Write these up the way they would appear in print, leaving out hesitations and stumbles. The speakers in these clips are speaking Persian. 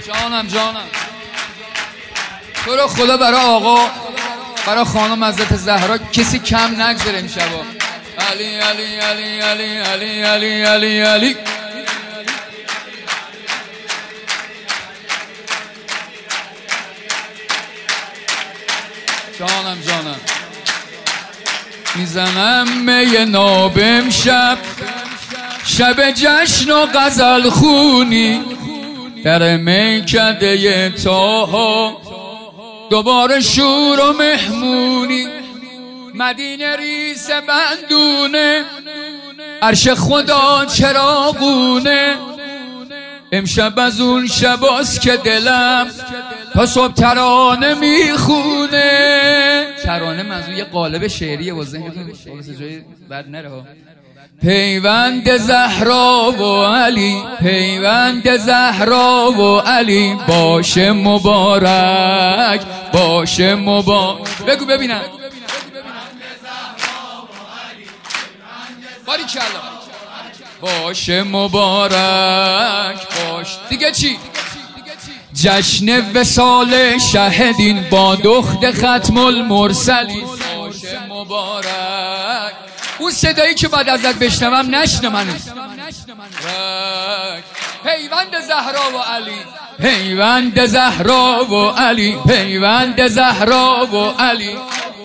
جانم تو رو خدا برای آقا، برای خانم حضرت زهرا کسی کم نگذاره این شبا. علی علی علی علی علی علی علی علی. جانم میزنم می ناب امشب، شب جشن و غزل خونی، در میکده طاها دوباره شور و مهمونی. مدینه ریس بندونه، عرش خدا چراغونه. امشب از اون شباست که دلم تا صبح ترانه میخونه. ترانه منظور یه قالب شعریه و ذهنتون جای بد نره ها. پیوند زهرا و علی، پیوند زهرا و علی، باشه مبارک باشه مبارک. بگو ببینم. باریکلا. باشه مبارک باش. دیگه چی؟ جشن وصال شهدین با دخت ختم المرسلین، باشه مبارک. اون صدایی که بعد ازت بشنوم نشنه منو. پیوند زهرا و علی، پیوند زهرا و علی، پیوند زهرا و علی.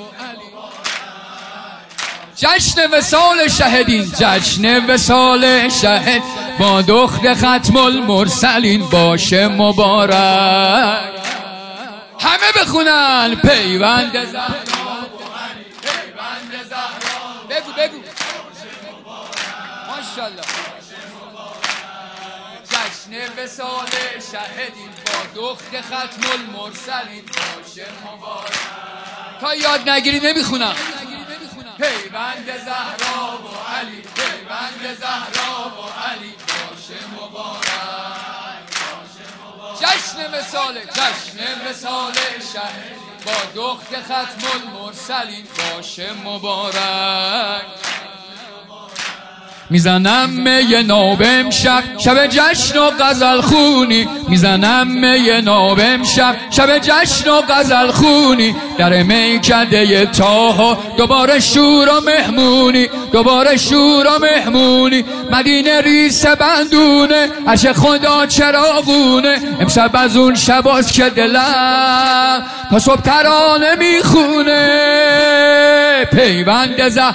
جشن وصال شهدین، جشن وصال شهد با دخت ختم المرسلین، باشه مبارک. همه بخونن پیوند زهرا و علی، پیوند زهرا. بگو ماشاءالله. جشن وصال شهدین با دخت ختم المرسلین، باشه مبارک. تا یاد نگیری نمیخونم. پیوند زهرا و علی، پیوند زهرا و علی، باشه مبارک جشن وصال شهر با دخت ختم المرسلین، باشه مبارک. میزنم می ناب امشب، شب جشن و غزل خونی، میزنم می ناب امشب، شب جشن و غزل خونی، در میکده طاها دوباره شور و مهمونی، دوباره شور و مهمونی. مدینه ریس بندونه، عرش خدا چراغونه. امشب از اون شباست که دلم تا صبح ترانه میخونه. پیوند زهرا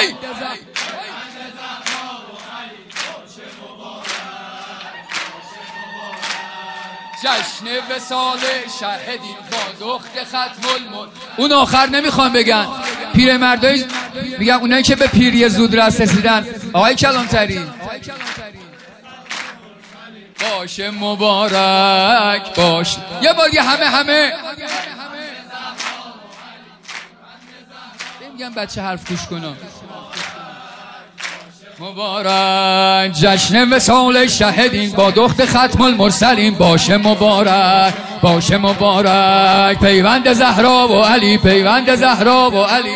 جشن وصال شهدین با دخت ختم المرسلین. اون آخر نمیخوام بگن، پیرمردای میگن اونایی که به پیری زود رسیدن. آقای کلانتری باشه مبارک باش. یه بار یه همه میگن بچه حرف گوش کنم. مبارک جشن وصال شهدین با دخت ختم المرسلین، باشه مبارک باشه مبارک. پیوند زهرا و علی، پیوند زهرا و علی.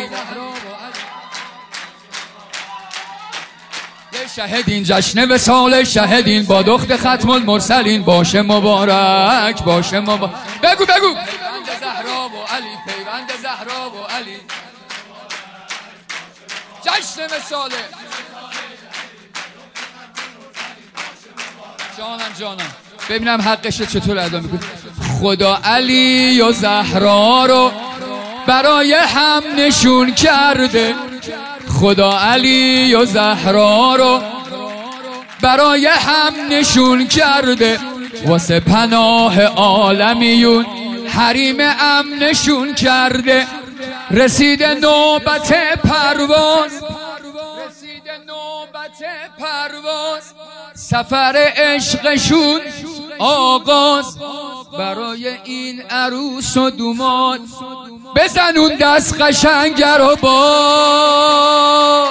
شهدین جشن وصال شهدین با دخت ختم المرسلین، باشه مبارک باشه مبارک. بگو پیوند زهرا و علی، پیوند زهرا و علی. جشن وصال. جانم ببینم حقش چطور ادا میکنی. خدا علی و زهرا رو برای هم نشون کرده، خدا علی و زهرا رو برای هم نشون کرده. واسه پناه عالمیون حریم امنشون کرده. رسید نوبت پرواز، سفر عشقشون آغاز. برای این عروس و دوماد بزن اون دست قشنگ رو باز.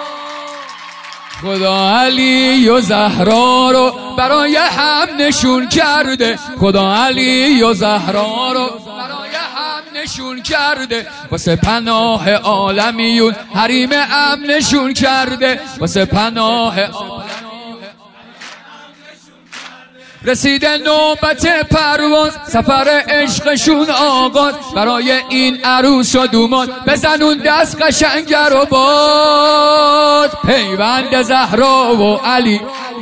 خدا علی و زهرا رو برای هم نشون کرده، خدا علی و زهرا رو برای هم نشون کرده. واسه پناه عالمیون حریم امنشون کرده، واسه پناه رسیده نوبت پرواز، سفر عشقشون آغاز. برای این عروس و دومان بزنون دست قشنگ رو باز. پیوند زهرا و علی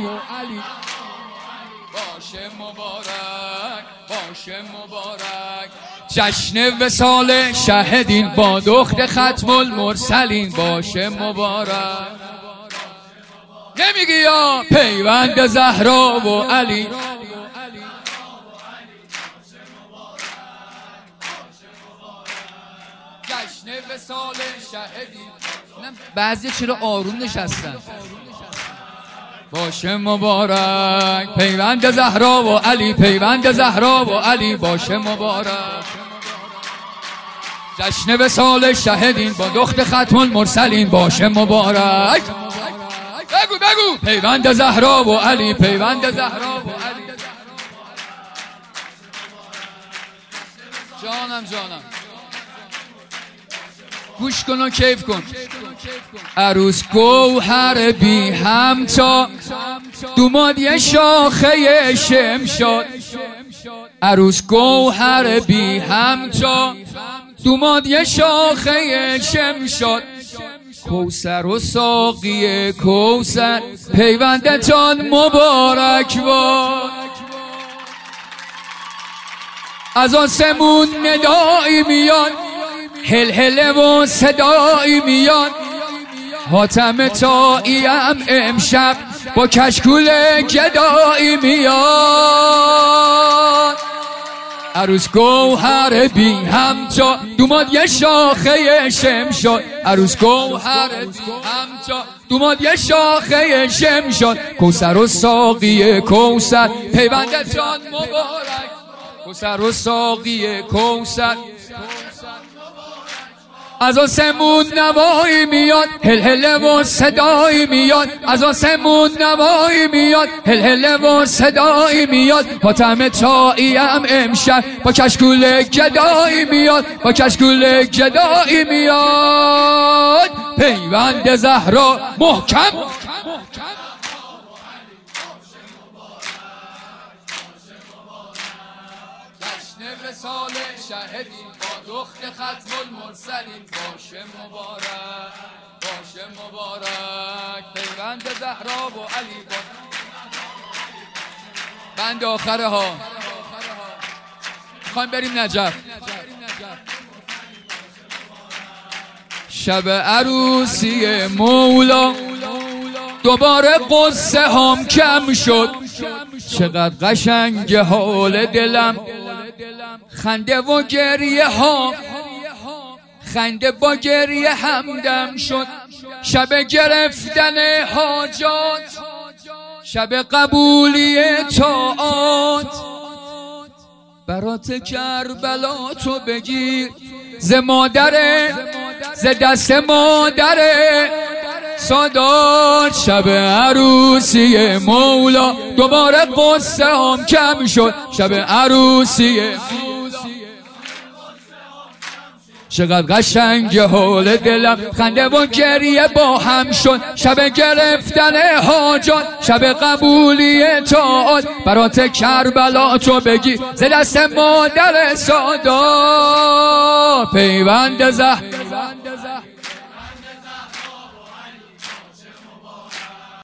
باشه مبارک، باشه مبارک. جشن وصال شهدین با دخت ختم المرسلین باشه مبارک. نمیگی یا پیوند زهرا و علی جشن وصال شهدین. بعضی چرا آروم نشستن؟ باشه مبارک پیوند زهرا و علی، پیوند زهرا و علی باشه مبارک. جشن وصال شهدین با دخت ختم المرسلین باشه مبارک. بگو بگو پیوند زهرا و علی، پیوند زهرا و علی. جانم گوش کن و کیف کن. عروس گوهر بی همتا، دوماد یه شاخه شمشاد. عروس گوهر بی همتا، دوماد یه شاخه شمشاد. کوثر و ساقی کوثر پیوندتان مبارک باد. از آسمون ندایی میاد، هلهله و صدایی میاد. حاتم طاییم امشب با کشکول گدایی میاد. عروس گوهر بی همتا، دوماد یه شاخه شمشاد. عروس گوهر بی همتا، دوماد یه شاخه شمشاد. کوثر و ساقی کوثر پیوندتان مبارک. کوثر و ساقی کوثر از آسمون نوایی میاد، هلهله و صدایی میاد. از آسمون نوایی میاد، هلهله و صدایی میاد. حاتم طاییم امشب با کشکول گدایی میاد، با کشکول گدایی میاد. پیوند زهرا محکم وصال شهدین با دخت ختم المرسلین باشه مبارک، باشه مبارک. پیوند زهرا و علی بند آخره ها. میخوایم بریم نجف. شب عروسی مولا دوباره قصه هم کم شد. چقدر قشنگ حال دلم، خنده و گریه ها، خنده با گریه همدم شد. شب گرفتن حاجات، شب قبولی طاعات. برات کربلا تو بگیر ز مادره، ز دست مادره سادات. شب عروسی مولا دوباره قصه هم کم شد. شب عروسی چقدر قشنگ حال دلم، خنده و گریه با هم شد. شب گرفتن حاجات، شب قبولی طاعات. برات کربلا تو بگی ز دست مادر سادات. پیوند زهرا